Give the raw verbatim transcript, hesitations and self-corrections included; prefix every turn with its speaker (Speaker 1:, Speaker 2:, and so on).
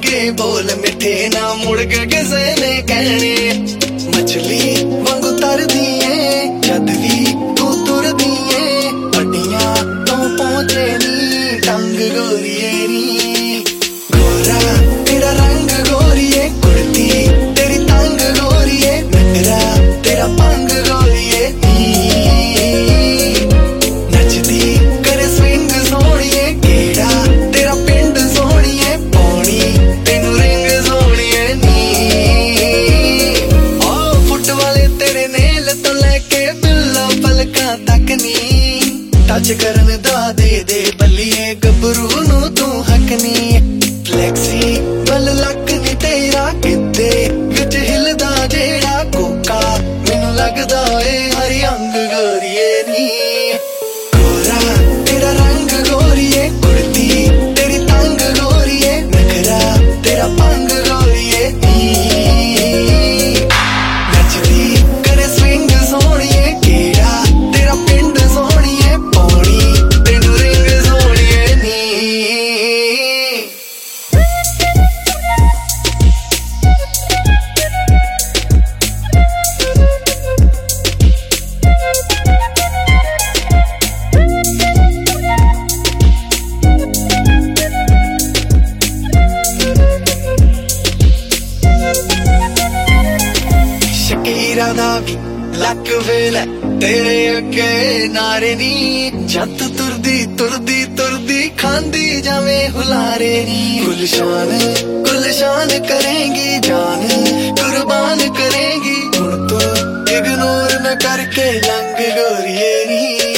Speaker 1: के बोल मिठे ना मुड़ के किसे ने कहने। मछली वांगू तर दिए जद भी तू तुर दिए, अड्डियां तो पहुंचे नी टंग गोरिए नी। गोरा तेरा रंग गोरिए, कुर्ती तेरी तंग गोरिए, नखरा तेरा पंग गोरिए नी। नचदी करे स्विंग सोहणिए, केड़ा तेरा पिंड सोहणिए, पौनी तेनू रिंग सोहणिए नी। ओ फुट वाले तेरे नेल तो लेके बिल्ला पलकां तक नी, टच करन दा दे दे बल्लिए गबरू नू तू हक नी। फ्लैक्सी बल लक नी तेरा किते विच हिलदा जेड़ा कोका, मैनू लगदा ए हरी अंग गोरिए नी। गोरा तेरा रंग गोरिए, कुर्ती तेरी तंग गोरिए, नखरा तेरा पंग गोरिए नी। नचदी करे स्विंग सोहणिए, केड़ा तेरा पिंड सोहणिए, पौनी तेनू रिंग सोहणिए नी। शकीरा दा भी लक वेला तेरे अगे नारे नी, जद तुरदी तुरदी तुरदी खांदी जावे हुलारे नी। गुलशान गुलशान करेंगी जान कुर्बान करेंगी, हुण तो इग्नोर न करके लंग गोरिए नी।